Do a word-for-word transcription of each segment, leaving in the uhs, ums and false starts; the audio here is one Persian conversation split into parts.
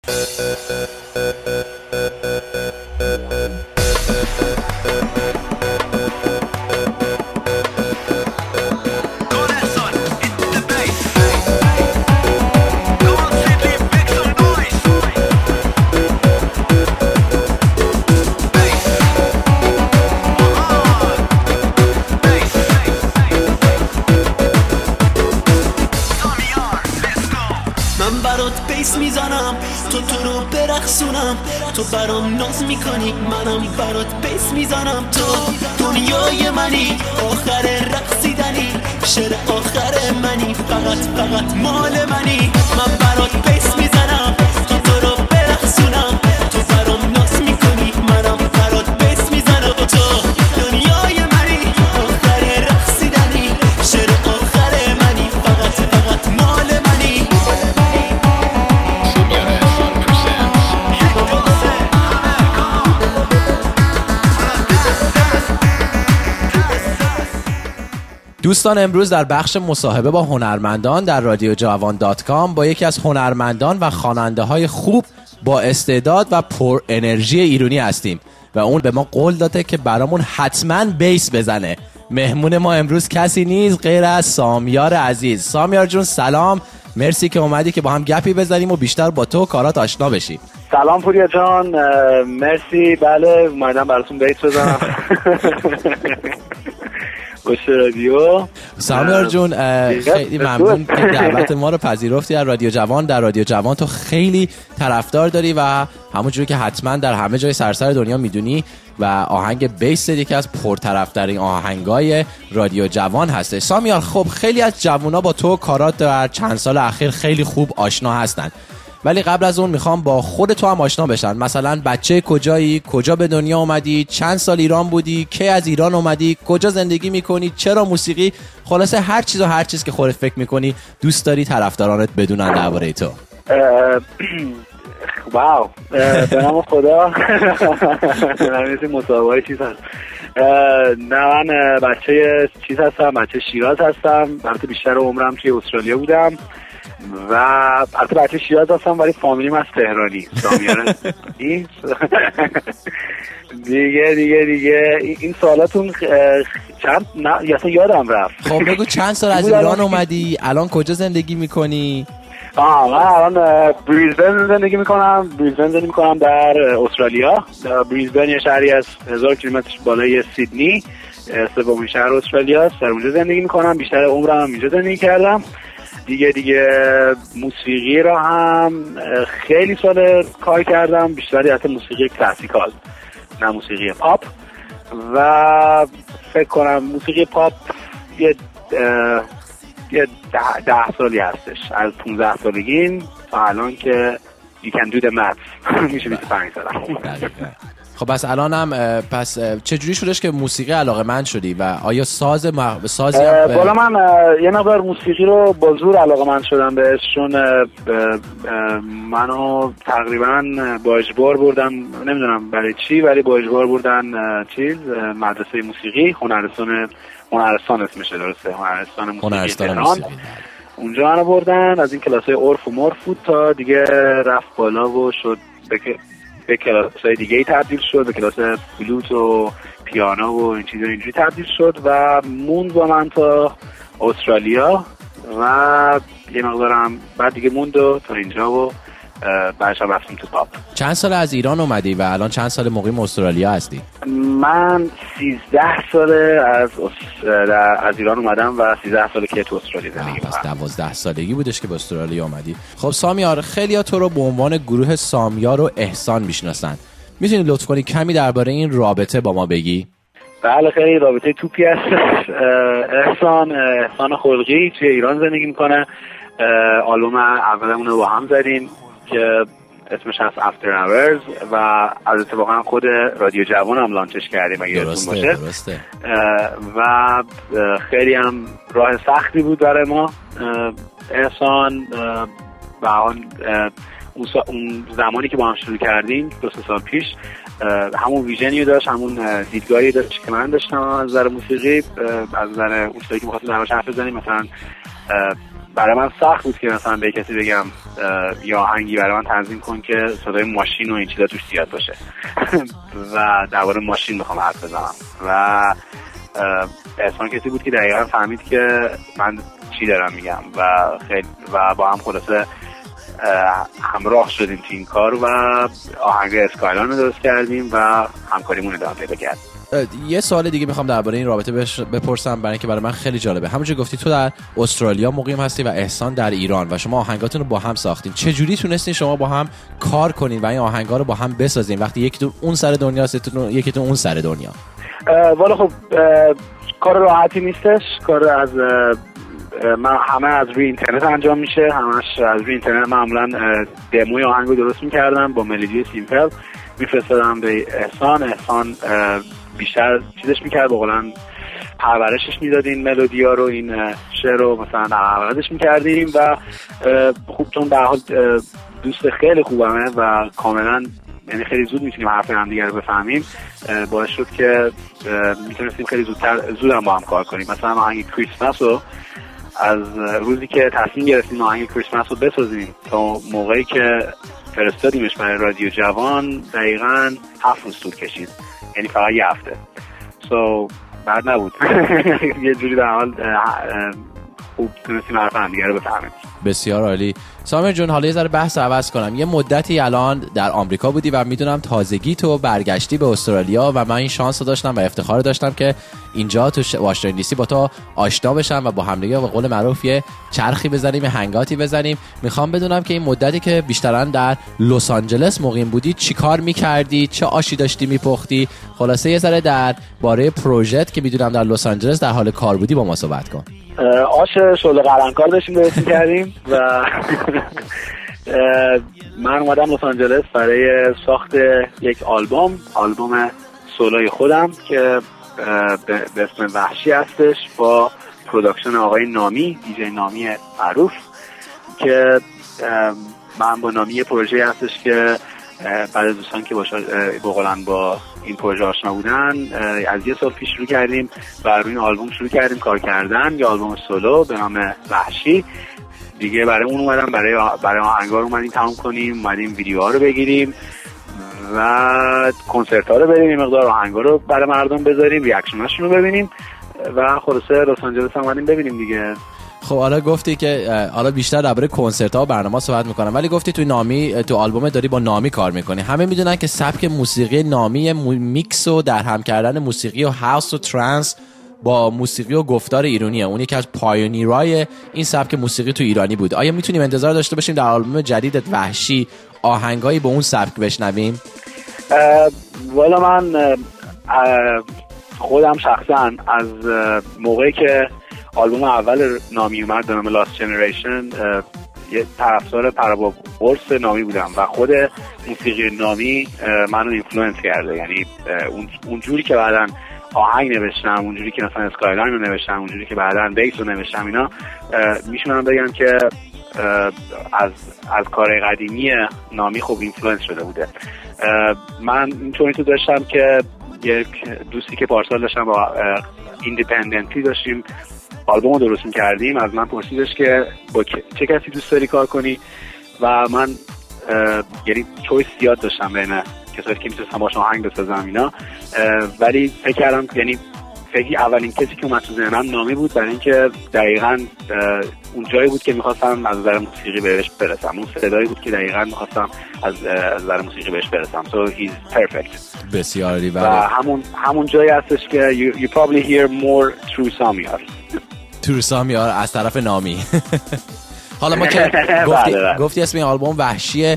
میزنم تو تو رو برقصونم، تو برام ناز میکنی منم برات بیس میزنم. تو دنیای منی، آخر رقصیدنی، شعر آخر منی، فقط فقط مال منی. من برات بیس میزنم تو تو رو برقصونم، تو برام ناز میکنی منم برات بیس میزنم. تو دنیای منی، آخر رقصیدنی، شعر آخر منی، فقط فقط مال منی. دوستان، امروز در بخش مصاحبه با هنرمندان در رادیو جوان دات کام با یکی از هنرمندان و خواننده های خوب با استعداد و پر انرژی ایرانی هستیم و اون به ما قول داده که برامون حتما بیس بزنه. مهمون ما امروز کسی نیست غیر از سامیار عزیز. سامیار جون سلام، مرسی که اومدی که با هم گپی بزنیم و بیشتر با تو کارات آشنا بشیم. سلام پوریا جان، مرسی. بله اومدم براتون بیس بزنم. گوش رادیو. سامیار جون خیلی ممنون که دعوت ما رو پذیرفتی در رادیو جوان. در رادیو جوان تو خیلی طرفدار داری و همونجوری که حتما در همه جای سراسر دنیا میدونی و آهنگ بیس یکی از پرطرفدارترین آهنگای رادیو جوان هسته. سامیار، خب خیلی از جوونا با تو کارات در چند سال اخیر خیلی خوب آشنا هستن، ولی قبل از اون میخوام با خود تو هم آشنا بشن. مثلا بچه کجایی، کجا به دنیا اومدی، چند سال ایران بودی، کی از ایران اومدی، کجا زندگی میکنی، چرا موسیقی، خلاصه هر چیز و هر چیز که خودت فکر میکنی دوست داری طرفدارانت بدونن درباره تو. واو، به نام خدا. نمیدونی مصاحبه چیز هست. نه، من بچه چیز هستم، بچه شیراز هستم. البته بیشتر عمرم توی استرالیا بودم و البته بچه شیراز هستم ولی فامیلیم از تهرانی. سامیار این دیگه دیگه دیگه این سوالاتون چند نه اصلا یادم رفت. خب بگو چند سال از ایران اومدی، الان کجا زندگی میکنی؟ آه من الان بریزبن زندگی میکنم. بریزبن زندگی میکنم در استرالیا. بریزبن یه شهری از هزار کیلومتر بالای سیدنی، سومین شهر استرالیا است. در اونجا زندگی میکنم. بیشتر عمرم اینجا زندگی کردم. دیگه دیگه موسیقی را هم خیلی سال کار کردم، بیشتر حتی موسیقی کلاسیکال نه موسیقی پاپ. و فکر کنم موسیقی پاپ یه یه ده, ده سالی هستش، از پونزده سالگی تا الان که you can do the math. میشه بیست و پنج سالم. خب بس الان هم پس چجوری شدش که موسیقی علاقه من شدی و آیا ساز مغ... سازی هم ب... بالا من یه مقدار موسیقی رو با زور علاقه من شدم بهش، چون منو تقریبا با اجبار بردن، نمیدونم برای چی، ولی با اجبار بردن چیز مدرسه موسیقی، هنرستان هنرستان اسمشه درسته، هنرستان موسیقی تهران. اونجا منو بردن از این کلاسای عرف و مرف بود تا دیگه رفت بالا و شد بک... به کلاس‌های دیگه‌ای تبدیل شد، به کلاس فلوت و پیانو و این چیزا اینجوری تبدیل شد و موند با من تا استرالیا و یه مقدارم بعد دیگه موند و تا اینجا و بعدش هم رفتیم تو پاپ. چند سال از ایران اومدی و الان چند سال مقیم استرالیا هستی؟ من سیزده ساله از از ایران اومدم و سیزده ساله که تو استرالیا زندگی می‌کنم. پس دوازده سالگی بودش که به استرالیا اومدی. خب سامیار، خیلی‌ها تو رو به عنوان گروه سامیار و احسان میشناسن. میتونی لطف کنی کمی درباره این رابطه با ما بگی؟ بله، خیلی رابطه توپی هست. احسان احسان خلقی توی ایران زندگی میکنه. آلبوم اولمون رو با هم زدیم که اسمش هست After Hours و از اتفاقا خود رادیو جوان هم لانچش کردیم اگه یادتون باشه. درسته. و خیلی هم راه سختی بود برای ما. احسان و اون زمانی که با هم شروع کردیم دو سه سال پیش همون ویژنی داشت، همون دیدگاهی داشت که من داشتم از نظر موسیقی، از نظر اون چیزی که می‌خواستیم دربارش حرف بزنیم. مثلا برای من سخت بود که مثلا به کسی بگم یا آهنگی برای من تنظیم کن که صدای ماشین و این چیزا توش زیاد باشه و درباره ماشین میخوام حرف بزنم و احسان کسی بود که دقیقا فهمید که من چی دارم میگم و خیلی و با هم خلاصه همراه شدیم تو این کار و آهنگ اسکایلاین رو درست کردیم و همکاریمون ادامه پیدا کرد. یه سوال دیگه میخوام درباره این رابطه بپرسم برای اینکه برای من خیلی جالبه. همونجوری گفتی تو در استرالیا مقیم هستی و احسان در ایران و شما آهنگاتون رو با هم ساختین. چه جوری تونستین شما با هم کار کنین و این آهنگا رو با هم بسازین وقتی یکیتون اون سر دنیا است یکیتون اون سر دنیا؟ والا خب کار راحتی نیستش. کار از من همه از روی اینترنت انجام میشه، همش از روی اینترنت. معمولا دموی آهنگو درست میکردم با ملودی سیمپل میفرستادم به احسان. احسان بیشتر چیزش میکرد، با قولن پرورشش میداد این ملودی ها رو، این شعر رو مثلا عوضش میکردیم و خوب چون به حال دوست خیلی خوبمه و کاملا یعنی خیلی زود میتونیم حرف هم دیگه رو بفهمیم، باعث شد که میتونستیم خیلی زودتر زود هم با هم کار کنیم. مثلا آهنگ کریسمس رو از روزی که تصمیم گرفتیم آهنگ کریسمس رو بسازیم تا موقعی که فرستادیمش برای رادیو جوان دقیقاً هفت روز طول کشید، یعنی فقط یه هفته. سو so, بعد نبود یه جوری در حال خوب تونستیم حرف هم دیگه رو بفهمیم. بسیار عالی. سامر جون حالا یه ذره بحث عوض کنم. یه مدتی الان در آمریکا بودی و میدونم تازگی تو برگشتی به استرالیا و من این شانس رو داشتم و افتخار داشتم که اینجا تو واشنگتن دی سی با تو آشنا بشم و با هم دیگه به قول معروف یه چرخی بزنیم، هنگاتی بزنیم. میخوام بدونم که این مدتی که بیشتراً در لس آنجلس مقیم بودی چیکار میکردی، چه آشی داشتی میپختی؟ خلاصه یه ذره در باره پروژت که میدونم در لس آنجلس در حال کار بودی با ما صحبت کن. آش شعله قلمکار داشتیم درست می‌کردیم و من اومدم لس آنجلس برای ساخت یک آلبوم آلبوم سولوی خودم که به اسم وحشی هستش با پروداکشن آقای نامی، دیجی نامی معروف، که من با نامی پروژه هستش که بعد از دوستان که بقولن با این پروژه آشنا بودن از یه سال پیش شروع کردیم و روی این آلبوم شروع کردیم کار کردن، یه آلبوم سولو به نام وحشی دیگه. برای اون اومدم برای برای آهنگا رو اومدیم تمام کنیم، اومدیم ویدیوها رو بگیریم و کنسرت ها رو بریم، یه مقدار آهنگا رو برای مردم بذاریم، ریاکشناشون رو ببینیم و خلاصه لس آنجلس هم اومدیم ببینیم دیگه. خب حالا گفتی که حالا بیشتر درباره کنسرت ها و برنامه صحبت میکنم، ولی گفتی تو نامی تو آلبوم داری با نامی کار میکنی. همه میدونن که سبک موسیقی نامی میکس و در هم کردن موسیقی و هاوس و ترانس با موسیقی و گفتار ایرانیه. اون یکی از پایونیرای این سبک موسیقی تو ایرانی بود. آیا میتونیم انتظار داشته باشیم در آلبوم جدیدت وحشی آهنگایی با اون سبک بشنویم؟ والا من خودم شخصا از موقعی که آلبوم اول نامی اومد به نام لاست جنریشن یه طرفدار پرباب قرص نامی بودم و خود موسیقی نامی منو اینفلوئنس کرده. یعنی اون اونجوری که بعداً آهنگ نوشتم، اونجوری که مثلا اسکایلاین رو نوشتم، اونجوری که بعداً بیس رو نوشتم، اینا میشونم بگم که از از کار قدیمی نامی خوب اینفلوئنس شده بوده. من اینطوری تو داشتم که یک دوستی که پارسال داشتم با ایندیپندنتی داشتیم آلبوم رو درست می‌کردیم، از من پرسیدش که با چه کسی دوست داری کار کنی و من یعنی چویس زیاد داشتم بین کسایی که میتونستم باشون آهنگ بسازم اینا، ولی فکر کردم یعنی فکر اولین کسی که اومد تو ذهنم نامی بود، برای اینکه دقیقاً اون جایی بود که می‌خواستم از نظر موسیقی بهش برسم، اون صدایی بود که دقیقاً می‌خواستم از از نظر موسیقی بهش برسم. So he's perfect. بسیار عالی. و همون همون جایی هستش که you, you probably hear more through سامیار. through سامیار از طرف نامی. حالا ما که گفتی, گفتی اسم این آلبوم وحشیه،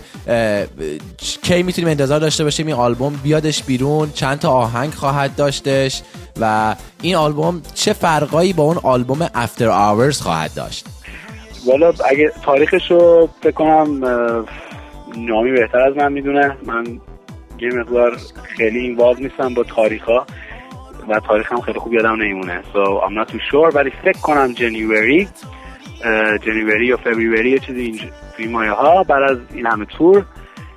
کی میتونیم انتظار داشته باشیم این آلبوم بیادش بیرون؟ چند تا آهنگ خواهد داشتش و این آلبوم چه فرقایی با اون آلبوم افتر آورز خواهد داشت؟ والا اگه تاریخشو فکر کنم نامی بهتر از من میدونه، من یه مقدار خیلی این واز نیستم با تاریخا و تاریخم خیلی خوب یادم نمیمونه. So I'm not too sure، ولی فکر کنم جنوری جنوری یا فبروری یه چیزی این توی مایه ها بعد از این همه تور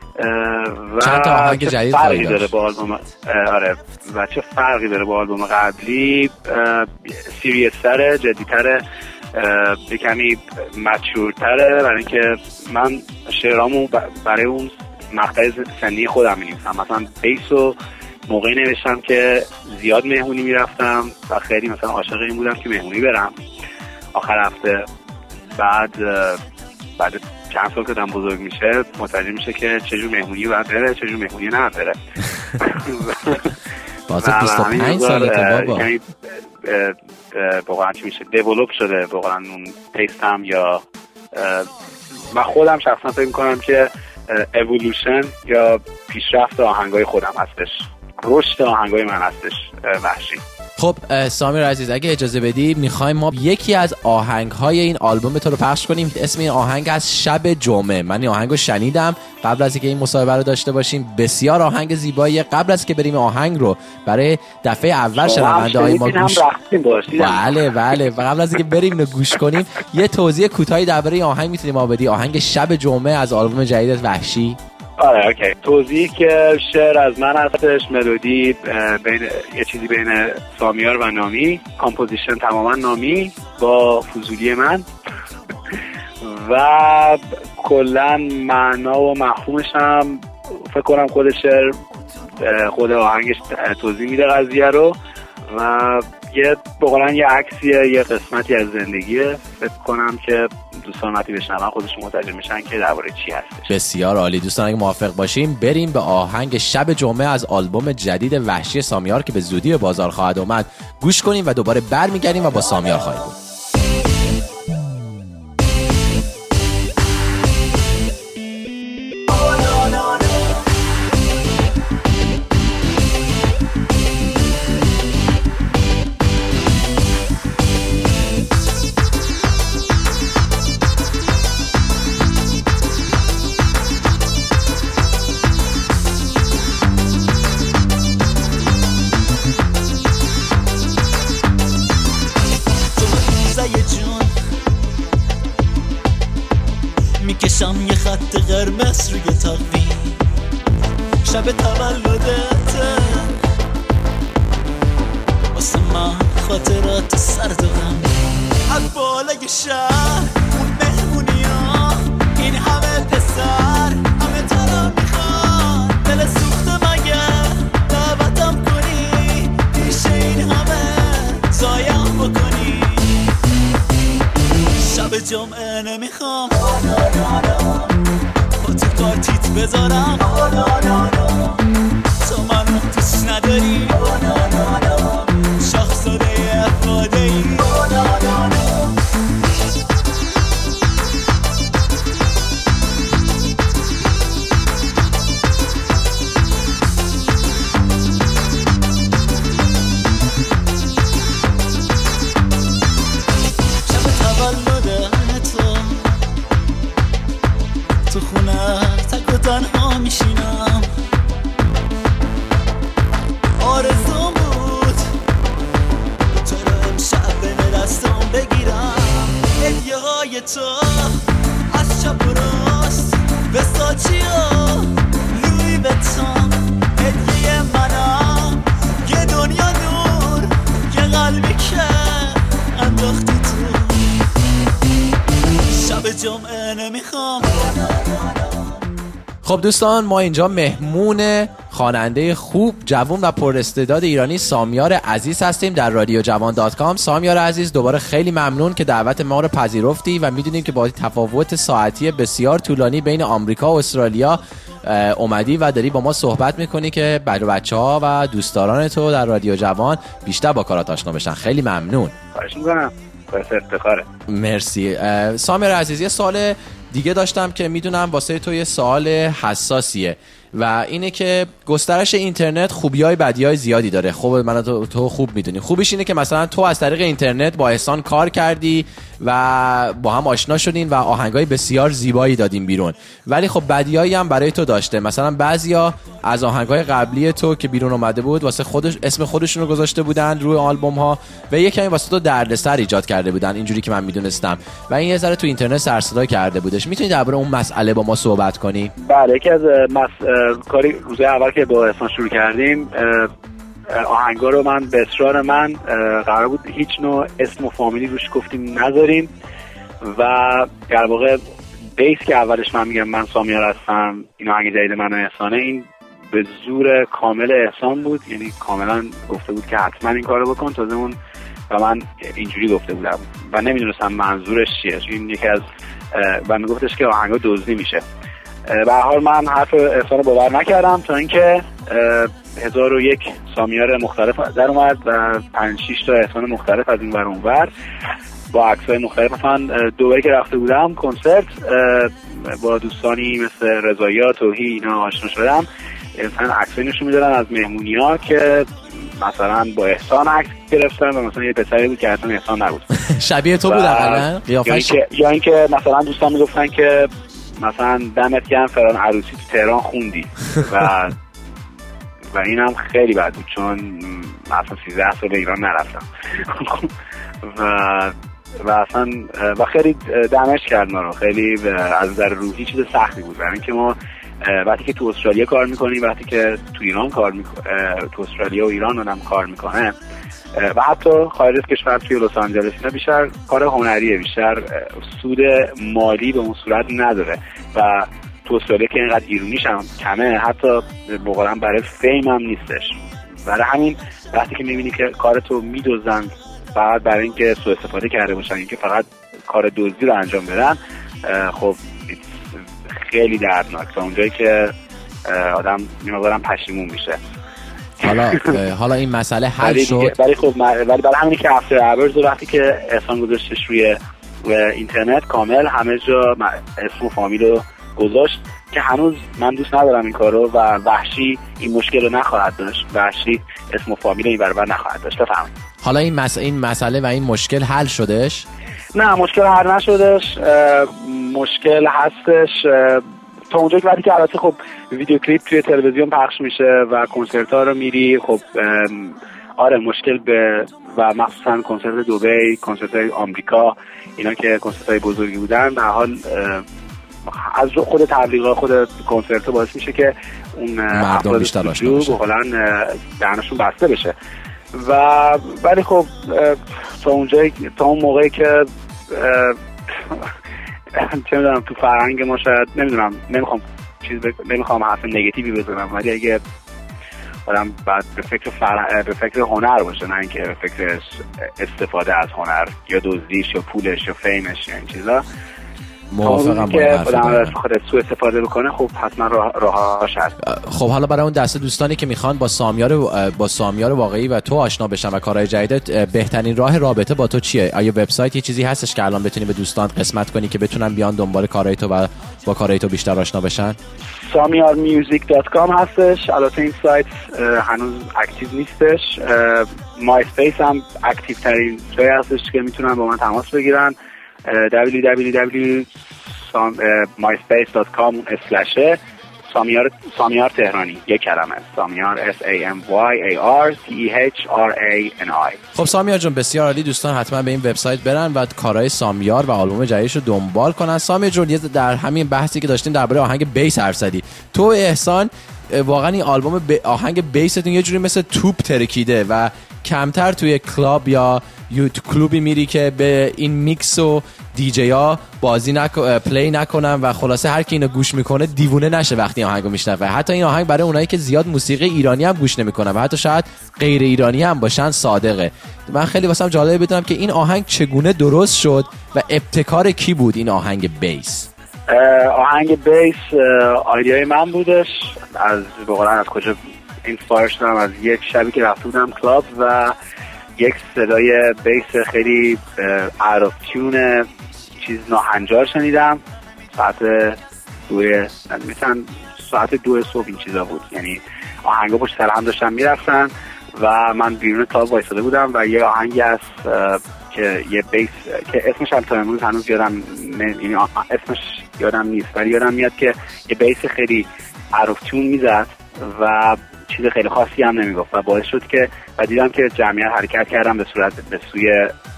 و چند تا آهنگ جدید فرقی داره با آلبوم. آره و چه فرقی داره با آلبوم قبلی، سیریس تره، جدی تره یه کمی مچورتره، برای اینکه من شعرامو برای اون مقطع سنی خودم می‌نویسم. مثلا بیسو موقعی نوشتم که زیاد مهمونی میرفتم و خیلی مثلا عاشق این بودم که مهمونی برم آخر هفته. بعد بعد چند سال که آدم بزرگ میشه متوجه میشه که چجور مهمونی باید بره، چجور مهمونی نه بره. بازه بیست و پنج سالته بابا. یعنی واقعا چی میشه دیولوب شده واقعا اون تیستم، یا من خودم شخصا فکر میکنم که اِوولوشن یا پیشرفت آهنگای خودم هستش، رشد آهنگای من هستش وحشی. خب سامیر عزیز اگه اجازه بدی میخوایم ما یکی از آهنگ‌های این آلبوم تو رو پخش کنیم. اسم این آهنگ از شب جمعه. من این آهنگو شنیدم قبل از اینکه این مصاحبه رو داشته باشیم. بسیار آهنگ زیباییه. قبل از که بریم آهنگ رو برای دفعه اول شنونده‌های ما گوش بله بله و قبل از اینکه بریم اینو گوش کنیم یه توضیح کوتاهی درباره این آهنگ میتونیم ما بدی؟ آهنگ شب جمعه از آلبوم جدید وحشی. آره اوکی. توضیح که شعر از من هستش، ملودی بین یه چیزی بین سامیار و نامی، کامپوزیشن تماما نامی با فضولی من و کلا معنا و مفهومش هم فکر کنم خود شعر خود آهنگش توضیح میده قضیه رو و یه بقولن یه عکسیه، یه قسمتی از زندگیه. فکر کنم که دوستان وقتی بشنون خودشون متوجه میشن که درباره چی هستش. بسیار عالی. دوستان اگه موافق باشیم بریم به آهنگ شب جمعه از آلبوم جدید وحشی سامیار که به زودی به بازار خواهد اومد گوش کنیم و دوباره برمیگردیم و با سامیار خواهیم بود. میکشم یه خط قرمز روی تقویم، شب تولدته واسه من خاطرات سرد و غم. از بالای شهر اون مهمونی ها، این همه پسر همه ترا میخوان، دل سوخته مگه دعوتم کنی، پیش این همه زایم بکنی. شب جمعه نمیخوام با تو کارتیت بذارم، تو منو دوست نداری، شاخزاده افاده ای. تو خونه تک و تنها میشینم، آرزوم بود تو رو امشب به دستم بگیرم. هدیه های تو از چپ و راست، وساچی ها لوی ویتون، هدیه منم یه دنیا نور، یه قلبی که انداختی تو. شب جمعه نمیخوام. خب دوستان ما اینجا مهمون خواننده خوب، جوان و پر استعداد ایرانی سامیار عزیز هستیم در رادیو جوان دات کام. سامیار عزیز دوباره خیلی ممنون که دعوت ما رو پذیرفتی و میدونیم که با تفاوت ساعتی بسیار طولانی بین آمریکا و استرالیا اومدی و داری با ما صحبت میکنی که برای بچه‌ها و دوستداران تو در رادیو جوان بیشتر با کارات آشنا بشن. خیلی ممنون. خواهش میکنم. باعث افتخاره. مرسی. سامیار عزیز یه سوال دیگه داشتم که میدونم واسه تو یه سوال حساسیه و اینه که گسترش اینترنت خوبیای بدیای زیادی داره. خب من تو, تو خوب میدونی. خوبش اینه که مثلا تو از طریق اینترنت با احسان کار کردی و با هم آشنا شدین و آهنگای بسیار زیبایی دادین بیرون، ولی خب بدیایی هم برای تو داشته. مثلا بعضیا از آهنگای قبلی تو که بیرون اومده بود واسه خودش اسم خودشون رو گذاشته بودن روی آلبوم ها و یه کمی واسه تو دردسر ایجاد کرده بودن، اینجوری که من میدونستم، و این یه ذره تو اینترنت سر صدا کرده بودش. میتونی درباره اون مسئله با ما صحبت کنی؟ بله. یکی از مس... کاری روز اول که با احسان شروع کردیم آهنگا رو من به اصرار من قرار بود هیچ نوع اسم و فامیلی روش گفتیم نذاریم و در واقع بیس که اولش من میگم من سامیار هستم، این آهنگ جدید من و احسانه، این به زور کامل احسان بود، یعنی کاملا گفته بود که حتما این کارو بکن تازه اون و من اینجوری گفته بودم و نمیدونستم منظورش چیه، این یکی از و میگفتش که آهنگا دزدی میشه. به هر حال من حرف احسان رو باور نکردم تا اینکه هزار و یک سامیار مختلف در اومد و پنج شش تا احسان مختلف از این ور اون ور با عکس‌های مختلف. مثلا دبی که رفته بودم کنسرت با دوستانی مثل رضایی توهی اینا آشنا شدم، مثلا عکسایی نشون میدادن از مهمونی‌ها که مثلا با احسان عکس گرفتن و مثلا یه پسری بود که اصلا احسان نبود شبیه تو بود اقلا قیافش، یا اینکه مثلا دوستان میگفتن که مثلا دمت گرم فلان عروسی تو تهران خوندی و و اینم خیلی بد بود چون مثلا سیزده سال به ایران نرفتم و و اصلا و خیلی دمش کرد ما رو، خیلی از نظر روحی چیز سختی بود، برای اینکه ما وقتی که تو استرالیا کار میکنیم، وقتی که تو ایران کار میکنیم، تو استرالیا و ایران آدم کار میکنه و حتی خارج از کشور توی لس آنجلس اینا بیشتر کار هنریه، بیشتر سود مالی به اون صورت نداره و تو استرالیا که اینقدر ایرونیش هم کمه، حتی بقولن برای فیم هم نیستش. برای همین وقتی که میبینی که کارتو میدوزن فقط برای اینکه سوء استفاده کرده باشن، اینکه فقط کار دزدی رو انجام بدن، خب خیلی دردناک تا اونجایی که آدم میمونم پشیمون میشه. حالا حالا این مسئله حل شد، ولی خب ولی برای همینی که افتر اورز وقتی که احسان گذاشتش روی اینترنت کامل همه جا اسم و فامیل رو گذاشت که هنوز من دوست ندارم این کارو و وحشی این مشکل رو نخواهد داشت، وحشی اسم و فامیل این برابر نخواهد داشت. بفهمید حالا این مسئله این مسئله و این مشکل حل شدش؟ نه مشکل حل نشدش، مشکل هستش تا اونجایی که وقتی که البته خب ویدیو کلیپ توی تلویزیون پخش میشه و کنسرت ها رو میری، خب آره مشکل به و مخصوصا کنسرت دبی، کنسرت های آمریکا، اینا که کنسرت های بزرگی بودن، به حال از رو خود تبلیغات خود کنسرت باعث میشه که اون مردم بیشتر آشنا بشن، بقولن دهنشون بسته بشه و ولی خب تا اونجایی تا اون موقعی که چه میدونم تو فرهنگ ما شاید نمیدونم نمیخوام چیز بک... نمیخوام حرف نگاتیوی بزنم، ولی اگه آدم بعد به فکر فر... به فکر هنر باشه، نه اینکه به فکر استفاده از هنر یا دزدیش یا پولش یا فیمش یا این چیزا، موافقم با که آدم خود سوء استفاده بکنه، خب حتما راهاش هست. خب حالا برای اون دسته دوستانی که میخوان با سامیار با سامیار واقعی و تو آشنا بشن و کارهای جدیدت، بهترین راه رابطه با تو چیه؟ آیا وبسایت یه چیزی هستش که الان بتونی به دوستان قسمت کنی که بتونن بیان دنبال کارهای تو و با کارهای تو بیشتر آشنا بشن؟ سامیار میوزیک دات کام هستش. البته این سایت هنوز اکتیو نیستش. مای اسپیس هم اکتیو ترین جایی هستش که میتونن با من تماس بگیرن. دبلیو دبلیو دبلیو دات مای اسپیس دات کام اسلش سامیار سامیار تهرانی، یک کلمه سامیار اس ای ام وای ای آر تی ای اچ آر ای ان آی. خب سامیار جون بسیار عالی، دوستان حتما به این وبسایت برن و کارهای سامیار و آلبوم جدیدش رو دنبال کنن. سامیار جون در همین بحثی که داشتیم درباره آهنگ بیس حرف زدی، تو احسان واقعا این آلبوم ب... آهنگ بیستون یه جوری مثل توپ ترکیده و کمتر توی کلاب یا یوتیوب کلوبی میری که به این میکس و دیجی ها بازی نک... پلی نکنن و خلاصه هر کی اینو گوش میکنه دیوونه نشه وقتی آهنگو میشنوه. حتی این آهنگ برای اونایی که زیاد موسیقی ایرانی هم گوش نمیکنن و حتی شاید غیر ایرانی هم باشن صادقه. من خیلی واسم جالبه بدونم که این آهنگ چگونه درست شد و ابتکار کی بود این آهنگ بیس؟ آهنگ بیس آیدیای من بودش، از بقولن از کجا اینسپایر شدم، از یک شبی که رفته بودم کلاب و یک صدای بیس خیلی out of tune چیز ناهنجار شنیدم. ساعت دوی مثلا ساعت دو صبح این چیزا بود، یعنی آهنگا پشت سر هم داشتن میرفتن و من بیرون کلاب وایساده بودم و یه آهنگی هست که یه بیس که اسمش هم تا امروز هنوز یادم یعنی اسمش یادم نیست، ولی یادم میاد که یه بیس خیلی out of tune میزد و چیز خیلی خاصی هم نمیگفت و باعث شد که و دیدم که جمعیت حرکت کردم به صورت به سوی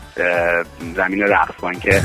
زمین رقص با اینکه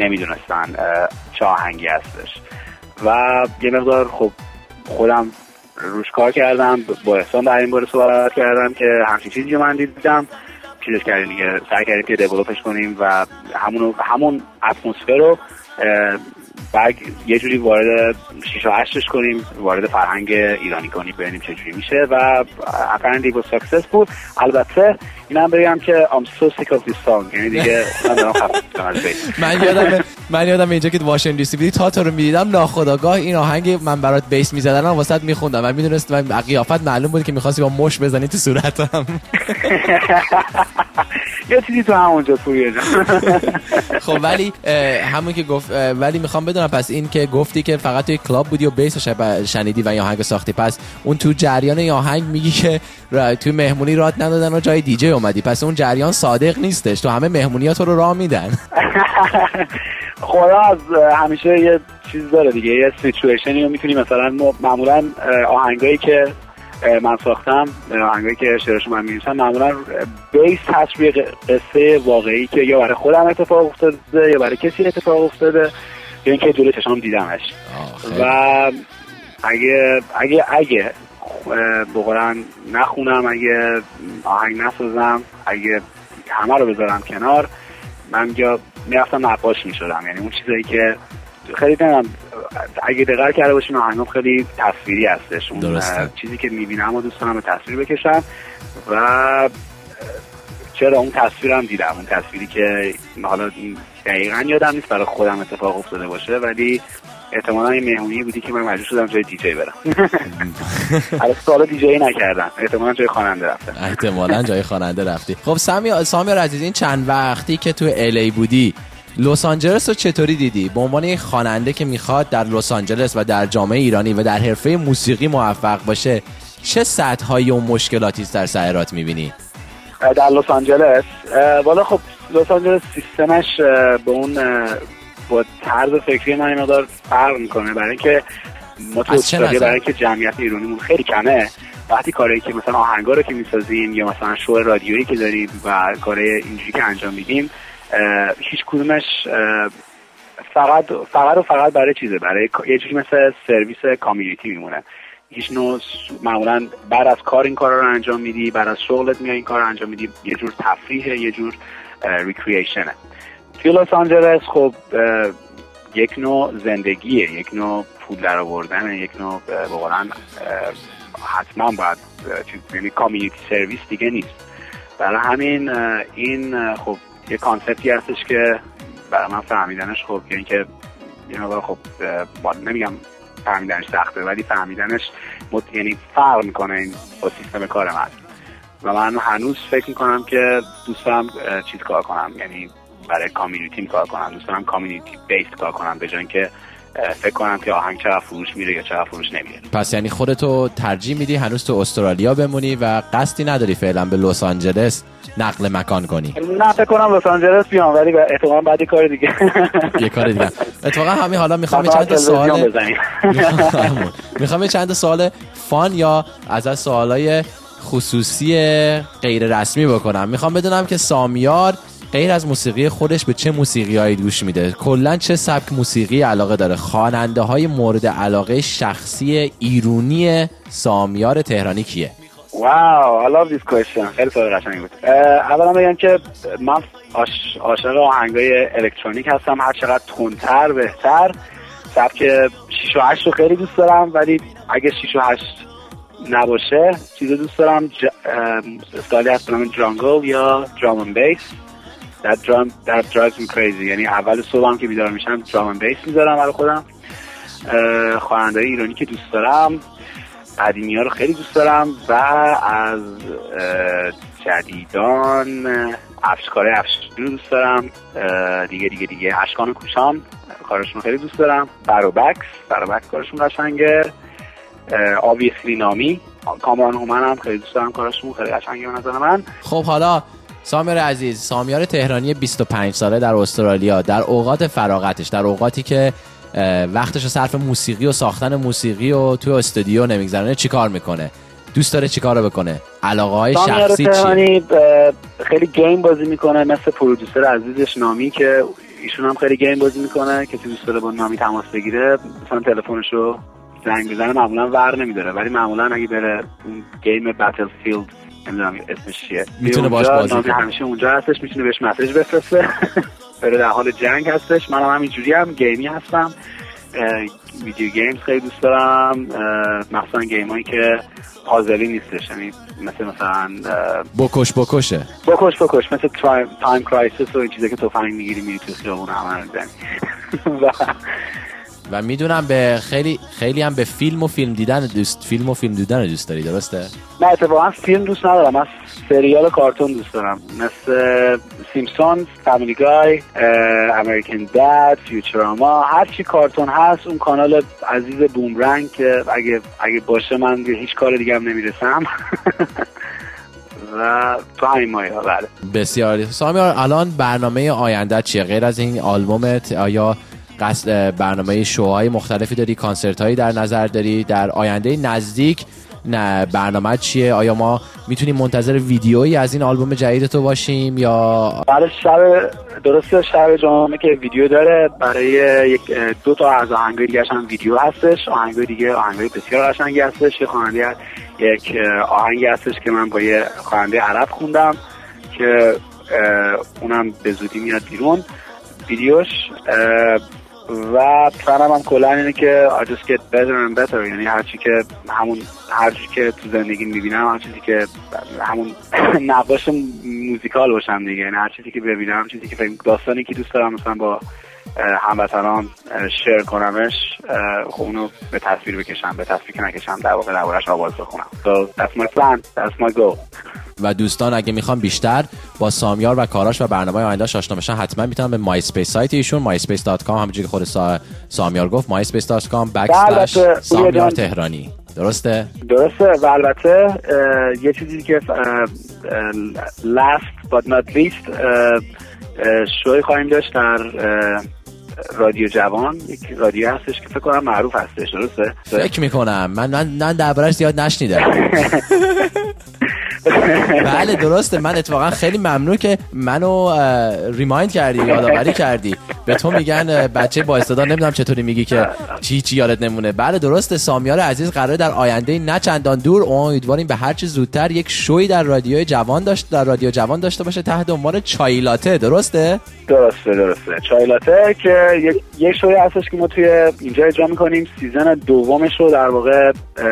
نمیدونستن چه آهنگی هستش و یه مقدار خب خودم روش کار کردم، با احسان در این باره صحبت کردم که همچین چیزی من دیدم، چیزش کردیم دیگه، سعی کردیم که دیولپش کنیم و همون همون اتمسفر رو بعد یه جوری وارد شش و هشتش کنیم، وارد فرهنگ ایرانی کنیم، ببینیم چه جوری میشه و apparently was successful. البته اینم بگم که I'm so sick of this song، یعنی دیگه من دارم خفه میشم. من یادم من یادم اینجا که واشنگتن دی سی بودی تا تو رو میدیدم ناخودآگاه این آهنگ من برات بیس میزدن واسط میخوندم و میدونستم من قیافت معلوم بود که می‌خواستی با مش بزنی تو صورتم. یه چیزی تو همونجا پوریه جان. خب ولی همون که گفت، ولی میخوام بدونم پس این که گفتی که فقط توی کلاب بودی و بیس شنیدی و آهنگ ساختی، پس اون تو جریان آهنگ میگی که توی مهمونی رات ندادن و جای دیجی اومدی، پس اون جریان صادق نیستش، تو همه مهمونی‌ها تو رو راه میدن. خدا از همیشه یه چیز داره دیگه، یه سیچویشنی رو میتونی مثلا معمولا آهنگایی که من ساختم، آهنگایی که شعرشو من می‌نویسم معمولا بیس هست روی قصه واقعی که یا برای خودم اتفاق افتاده یا برای کسی اتفاق افتاده یا اینکه جلوی چشام دیدمش. و اگه اگه اگه بقولن نخونم، اگه آهنگ نسازم، اگه همه رو بذارم کنار، من یا میرفتم نقاش میشدم. یعنی اون چیزایی که خیلی نمیدونم اگه دقت کرده باشین آهنگام خیلی تصویری هستش، اون چیزی که میبینم و دوست دارم به تصویر بکشم و چرا اون تصویرم دیدم، اون تصویری که حالا دقیقاً یادم نیست برای خودم اتفاق افتاده باشه ولی احتمالاً این مهمونی بودی که من مجبور شدم جای دیجی برم. البته سوالا دیجی نکردم، احتمالاً جای خواننده رفتم. احتمالاً جای خواننده رفتی. خب سامی سامیار عزیز، این چند وقتی که تو ال ای بودی لس آنجلس رو چطوری دیدی؟ به عنوان یک خواننده که میخواد در لس آنجلس و در جامعه ایرانی و در حرفه موسیقی موفق باشه، چه سطح‌هایی و مشکلاتی در سعیرات میبینی؟ در لس آنجلس والا خب لس آنجلس سیستمش به اون با طرز فکری من این مقدار فرق میکنه، برای اینکه ما تو استرالیا برای اینکه جمعیت ایرانیمون خیلی کمه، وقتی کاری که مثلا آهنگا رو که میسازیم یا مثلا شو رادیویی که داریم و کارهای اینجوری که انجام میدیم هیچ کدومش فقط فقط و فقط برای چیزه، برای یه جوری مثل سرویس کامیونیتی میمونه. هیچ نوع معمولا بعد از کار این کارا رو انجام میدی، بعد از شغلت میای این کار رو انجام میدی، یه جور تفریحه، یه جور ریکرییشنه. توی لس آنجلس خب یک نوع زندگیه، یک نوع پول در آوردن، یک نوع واقعا حتما باید یعنی کامیونیتی سرویس دیگه نیست. برای همین این خب یه کانسپتی هستش که برای من فهمیدنش خب یعنی که یه مقدار خب نمیگم فهمیدنش سخته ولی فهمیدنش مت... یعنی فرق میکنه این با سیستم کار من و من هنوز فکر میکنم که دوست دارم چیز کار کنم، یعنی برای کامیونیتی کار کنم، دوست دارم کامیونیتی بیسد کار کنم به جای اینکه فکر کنم که آهنگ چقدر فروش میره یا چقدر فروش نمیره. پس یعنی خودتو ترجیح میدی هنوز تو استرالیا بمونی و قصدی نداری فعلا به لس آنجلس نقل مکان کنی؟ نه فکر کنم لس آنجلس بیام ولی احتمالاً بعد کار دیگه یه کار دیگه. اتفاقا همین حالا میخوام چند تا سوال میخوام چند تا سوال فان یا از سوالای خصوصی غیر رسمی بکنم. میخوام بدونم که سامیار غیر از موسیقی خودش به چه موسیقیایی گوش میده؟ کلا چه سبک موسیقی علاقه داره؟ خواننده های مورد علاقه شخصی ایرانی سامیار تهرانی کیه؟ واو I love this question. خیلی سوال قشنگی بود. اولا بگم که من عاشق آهنگای الکترونیک هستم، هر چقدر تندتر بهتر. سبک شش و هشت رو خیلی دوست دارم ولی اگه شش و هشت نباشه چیزو دوست دارم ج... استایلی هست به نام جانگل یا درام اند بیس. That drum that drives me crazy. یعنی اول صبحم که بیدار میشم درام اند بیس میذارم برای خودم. خواننده ایرانی که دوست دارم قدیمی‌ها رو خیلی دوست دارم و از جدیدان افشکاره افشاری رو دوست دارم، دیگه دیگه دیگه اشکان کوشام کارشون خیلی دوست دارم، بروبکس بروبکس کارشون قشنگه، obviously نامی کامران هومن هم خیلی دوست دارم، کارشون خیلی قشنگه به نظر من. خب حالا سامیار عزیز، سامیار تهرانی بیست و پنج ساله در استرالیا، در اوقات فراغتش، در اوقاتی که وقتش رو صرف موسیقی و ساختن موسیقی و توی استودیو نمیگذرونه چیکار میکنه؟ دوست داره چیکار رو بکنه؟ علاقه های شخصی چیه؟ تهرانی خیلی گیم بازی میکنه، مثل پرودوسر عزیزش نامی که ایشون هم خیلی گیم بازی میکنه. کسی دوست داره با نامی تماس بگیره مثلا تلفنشو زنگ بزنه معمولا ور نمیداره، ولی معمولا اگه بره اون گیم بتل فیلد نمیدونم اسمش چیه میتونه باش بازی کنه، همیشه اونجا هستش، میتونه بهش مسیج بفرسته. بره در حال جنگ هستش. منم همینجوری هم گیمی هستم، ویدیو گیمز خیلی دوست دارم، مثلا گیمایی که پازلی نیستش، یعنی مثل مثلا بکش بکشه بکش بکش مثل تایم کرایسیس و این چیزا که تفنگ میگیری میری تو خیابون همه رو میزنی. و میدونم به خیلی خیلی هم به فیلم و فیلم دیدن دوست فیلم و فیلم دیدن دوست داری، درسته؟ نه اتفاقا فیلم دوست ندارم، من سریال کارتون دوست دارم، مثل سیمپسونز، فامیلی گای، امریکن داد، فیوچراما، هر چی کارتون هست اون کانال عزیز بومرنگ که اگه اگه باشه من هیچ کار دیگه هم نمیرسم. و تو همین مایه ها. بله بسیار. سامیار الان برنامه آینده چیه غیر از این آلبومت؟ آیا قصد برنامه شوهای مختلفی داری، کانسرت هایی در نظر داری در آینده نزدیک؟ نه برنامه چیه؟ آیا ما میتونیم منتظر ویدیویی از این آلبوم جدید تو باشیم یا برای شب درسته شب جمعه که ویدیو داره، برای یک دو تا از آهنگای دیگه هم ویدیو هستش، آهنگای دیگه آهنگای بسیار قشنگی هستش. یه خواننده یک آهنگی هستش که من با یه خواننده عرب خوندم که اونم به زودی میاد بیرون ویدیوش، و پلنم هم کلا اینه که I just get better and better، یعنی هر چی که همون هر چی که تو زندگی میبینم، هر چیزی که همون نقاش موزیکال باشم دیگه، یعنی هر چیزی که ببینم، چیزی که فکر داستانی که دوست دارم مثلا با هموطنان شیر کنمش، خب اونو به تصویر بکشم، به تصویر نکشم، در واقع دربارش آواز بخونم. So that's my plan, that's my goal. و دوستان اگه میخوان بیشتر با سامیار و کاراش و برنامه آینده‌اش آشنا بشن حتما میتونن به مای اسپیس سایت ایشون مای اسپیس دات کام، همونجوری که خود سا... سامیار گفت مای اسپیس دات کام بک اسلش سامیار تهرانی، درسته؟ درسته. و البته یه چیزی که last but not least شوی خواهیم داشت در رادیو جوان، یک رادیو هستش که فکر کنم معروف هستش، درسته؟ فکر میکنم من من, من دربارش زیاد نشنیدم. بله درسته. من اتفاقا خیلی ممنون که منو ریمایند کردی، یادآوری کردی. به تو میگن بچه با استعداد، نمیدونم چطوری میگی که چی چی یادت نمونه. بله درسته. سامیار عزیز قراره در آینده نه چندان دور، امیدواریم به هر چه زودتر یک شوی در رادیو جوان داشت در رادیو جوان داشته باشه تحت عنوان چای لاته، درسته؟ درسته درسته. چای لاته که یک یک شوی هستش که ما توی اینجا اجرا میکنیم، سیزن دومش رو در واقع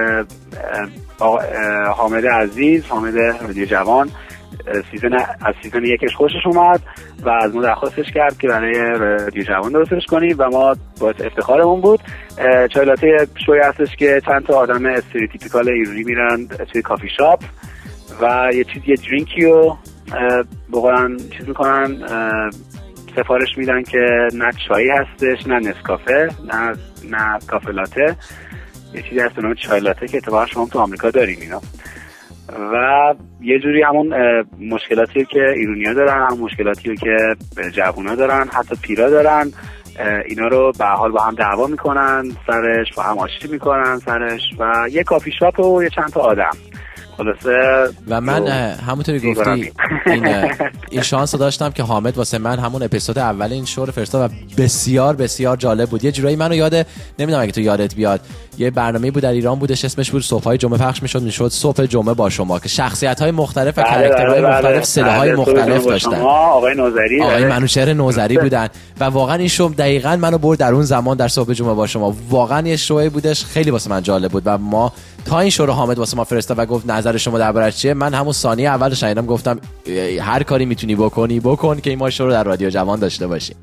حامد عزیز، حامد رادیو جوان سیزن از سیزن یکش خوشش اومد و از ما درخواستش کرد که برای رادیو جوان درستش کنیم و ما باعث افتخارمون بود. چای لاته شوی هستش که چند تا آدم استریوتیپیکال ایرانی میرن توی کافی شاپ و یه چیز یه درینکی رو بقولن چیز میکنن، سفارش میدن که نه چایی هستش نه نسکافه نه نه کافه لاته، یه چیزی هست به نام چای لاته که اتفاقا شما تو آمریکا داریم اینا، و یه جوری همون مشکلاتی که ایرانی‌ها دارن، هم مشکلاتی که جوونا دارن، حتی پیرا دارن، اینا رو به حال با هم دعوا میکنن سرش، با هم آشتی میکنن سرش، و یه کافی شاپ و یه چند تا آدم خلاصه. و من همونطوری گفتی این این شانس رو داشتم که حامد واسه من همون اپیزود اول این شو رو فرستاد و بسیار بسیار جالب بود. یه جورایی منو یاد، نمیدونم اگه تو یادت بیاد، یه برنامه‌ای بود در ایران بودش اسمش بود صبح‌های جمعه پخش میشد میشد صبح جمعه با شما، که شخصیت‌های مختلف و کاراکترهای مختلف صداهای مختلف داشتن. آقای نوذری، آقای منوچهر نوذری بودن و واقعا این شو دقیقاً منو برد در اون زمان در صبح جمعه با شما. واقعا یه شوی بودش خیلی واسه من جالب بود و ما تا این شو رو حامد واسه ما فرستاد و گفت نظر شما دربارش چیه، من همون ثانیه اول شنیدم گفتم هر کاری میتونی بکنی بکن که این ما شو رو در رادیو جوان داشته باشیم.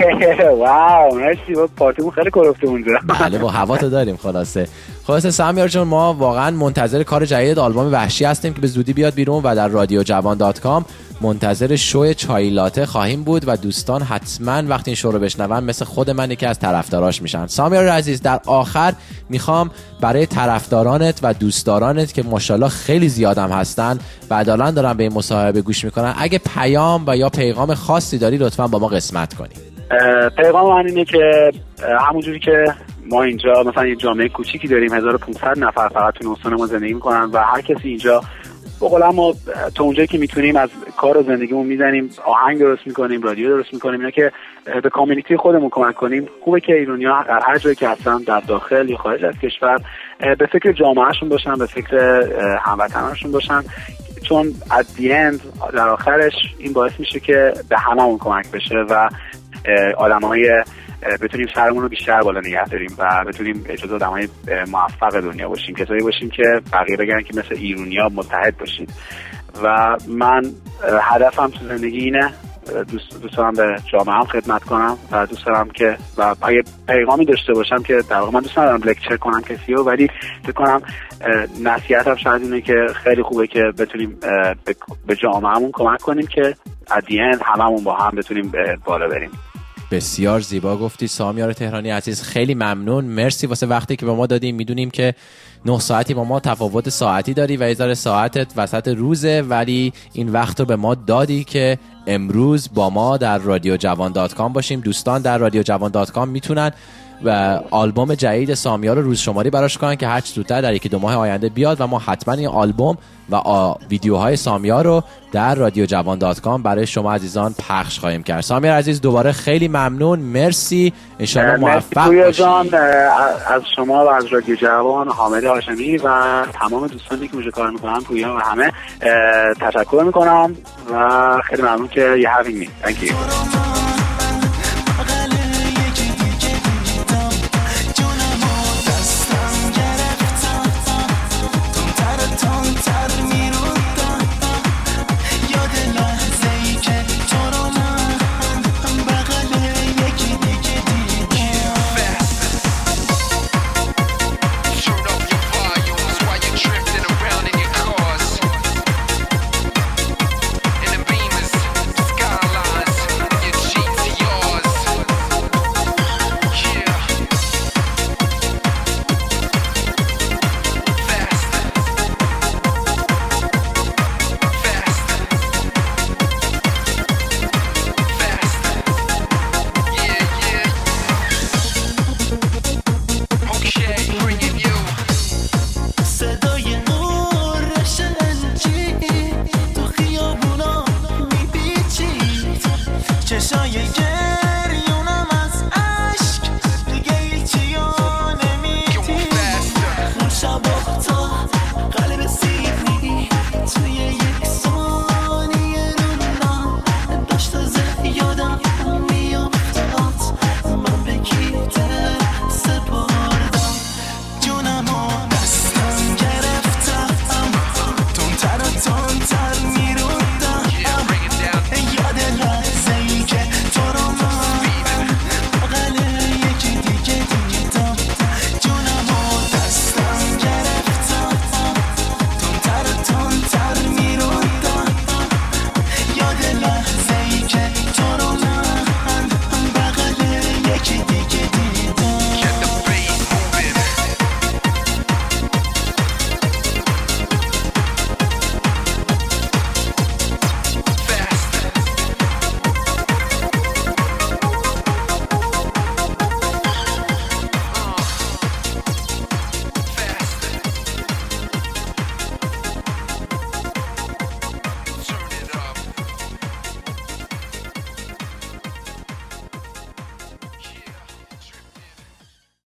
واو مرسی، با پارتیمون خیلی کرفته اونجا. بله با هوا تو داریم. خلاصه خلاصه سامیار جون ما واقعا منتظر کار جدید آلبوم وحشی هستیم که به زودی بیاد بیرون و در رادیو جوان دات کام منتظر شو چای لاته خواهیم بود و دوستان حتما وقتی این شو رو بشنون مثل خود من یکی از طرفداراش میشن. سامیار عزیز در آخر میخوام برای طرفدارانت و دوستدارانت که ماشاءالله خیلی زیادم هستن و عدالن دارن به این مصاحبه گوش میکنن، اگه پیام و یا پیغام خاصی داری لطفا با ما قسمت کنی. پیغام من اینه که همونجوری که ما اینجا مثلا یه جامعه کوچیکی داریم، هزار و پانصد نفر فقط تو استان ما زندگی میکنن و هر کسی اینجا بقول ما تا اونجایی که میتونیم از کار و زندگیمون میزنیم، آهنگ درست میکنیم، رادیو درست میکنیم، اینا که به کامیونیتی خودمون کمک کنیم. خوبه که ایرانی‌ها در هر جایی که هستن، در داخل یا خارج از کشور، به فکر جامعهشون باشن، به فکر هموطنانشون باشن، چون at the end در آخرش این باعث میشه که به هممون کمک بشه و آدمای بتونیم سرمون رو بیشتر بالا نگه داریم و بتونیم جزو آدمای موفق دنیا باشیم، کسایی باشیم که بقیه بگن که مثل ایرانی‌ها متحد باشید. و من هدفم تو زندگی اینه، دوست دوست دارم به جامعه‌ام خدمت کنم و دوست دارم که و اگه پیغامی داشته باشم که در واقع من دوست ندارم لکچر کنم کسی رو، ولی فکر کنم نصیحتم شاید اینه که خیلی خوبه که بتونیم به جامعه‌مون کمک کنیم که at the end هممون با هم بتونیم بالا بریم. بسیار زیبا گفتی سامیار تهرانی عزیز، خیلی ممنون، مرسی واسه وقتی که به ما دادیم. میدونیم که نه ساعتی با ما تفاوت ساعتی داری و یه ساعتت وسط روزه، ولی این وقت رو به ما دادی که امروز با ما در رادیو جوان دات کام باشیم. دوستان در رادیو جوان دات کام میتونن و آلبوم جدید سامیار رو روز شماری براش کنن که هر چه زودتر در یکی دو ماه آینده بیاد و ما حتما این آلبوم و ویدیوهای سامیار رو در رادیو جوان دات کام برای شما عزیزان پخش خواهیم کرد. سامیار عزیز دوباره خیلی ممنون، مرسی، ان شاءالله موفق باشید. از شما و از رادیو جوان، حامد هاشمی و تمام دوستانی که اونجا کار میکنن، پویا و همه تشکر میکنم و خیلی ممنون که you having me. Thank you. قلب سیبری توی یک